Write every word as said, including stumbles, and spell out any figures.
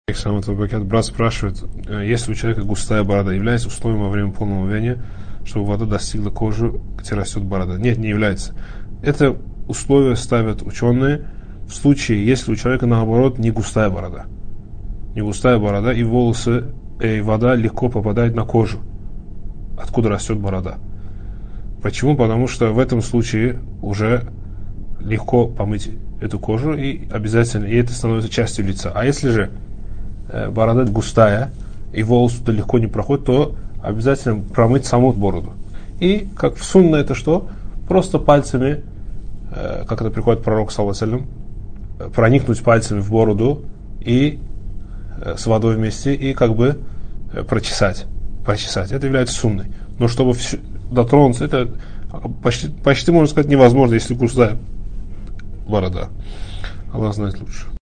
Брат спрашивает, если у человека густая борода, является условием во время полного омовения, чтобы вода достигла кожи, где растет борода? Нет, не является. Это условие ставят ученые в случае, если у человека, наоборот, не густая борода. Не густая борода, и волосы, и вода легко попадает на кожу, откуда растет борода. Почему? Потому что в этом случае уже легко помыть эту кожу, и обязательно, и это становится частью лица. А если же борода густая, и волос туда легко не проходит, то обязательно промыть саму бороду. И как в сунна это что? Просто пальцами, как это приходит пророк, саллаллаху алейхи ва саллям, проникнуть пальцами в бороду и с водой вместе, и как бы прочесать. Прочесать. Это является сунной. Но чтобы дотронуться, это почти, почти можно сказать невозможно, если густая борода. Аллах знает лучше.